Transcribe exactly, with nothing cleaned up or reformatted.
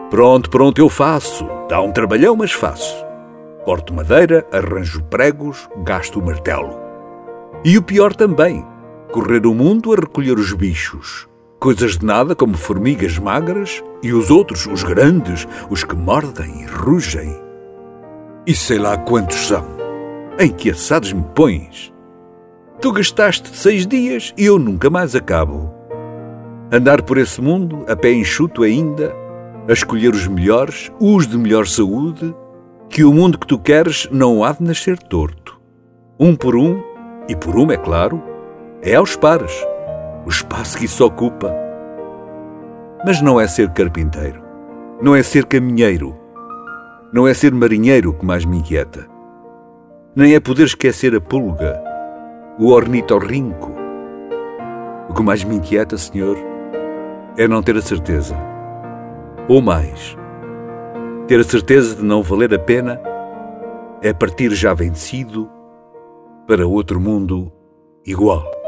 Pronto, pronto, eu faço. Dá um trabalhão, mas faço. Corto madeira, arranjo pregos, gasto o martelo. E o pior também, correr o mundo a recolher os bichos. Coisas de nada como formigas magras e os outros, os grandes, os que mordem e rugem. E sei lá quantos são. Em que assados me pões? Tu gastaste seis dias e eu nunca mais acabo. Andar por esse mundo, a pé enxuto ainda, a escolher os melhores, os de melhor saúde, que o mundo que tu queres não há de nascer torto. Um por um, e por uma, é claro, é aos pares, o espaço que isso ocupa. Mas não é ser carpinteiro, não é ser caminheiro, não é ser marinheiro que mais me inquieta. Nem é poder esquecer a pulga, o ornitorrinco. O que mais me inquieta, senhor, é não ter a certeza. Ou mais, ter a certeza de não valer a pena é partir já vencido para outro mundo igual.